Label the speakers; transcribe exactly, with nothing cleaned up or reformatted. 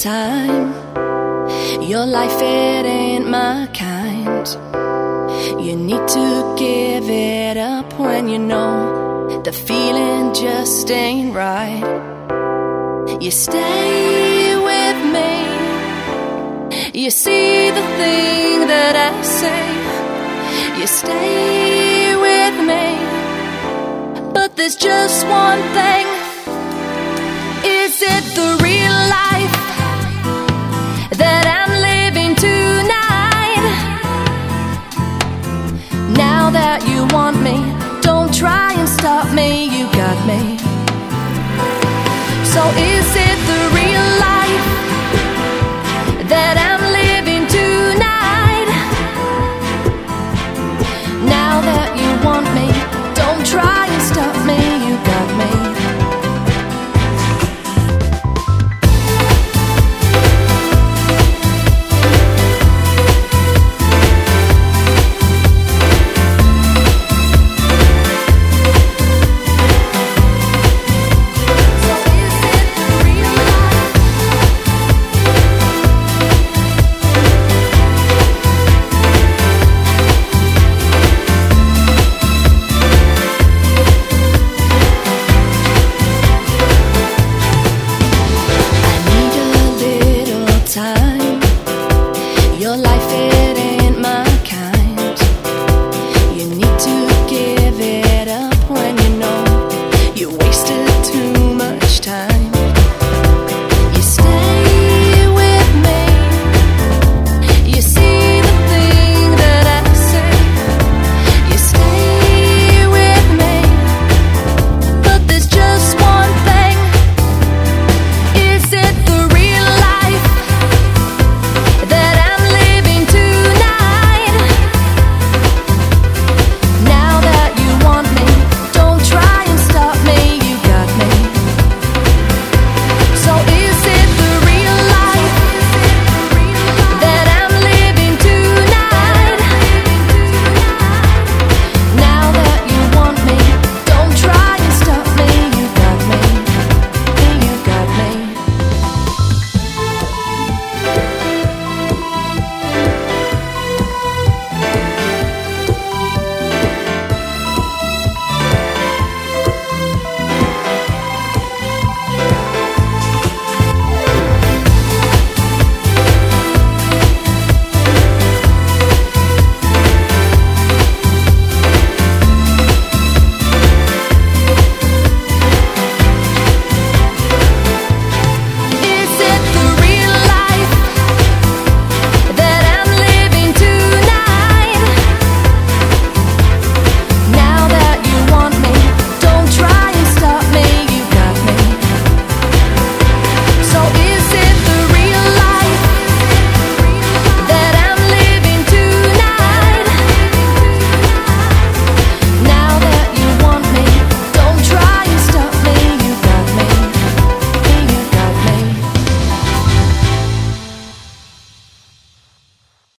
Speaker 1: time. Your life, it ain't my kind. You need to give it up when you know the feeling just ain't right. You stay with me. You see the thing that I say. You stay with me. But there's just one thing. Is it the real life that I'm living tonight? Now that you want me, don't try and stop me. You got me.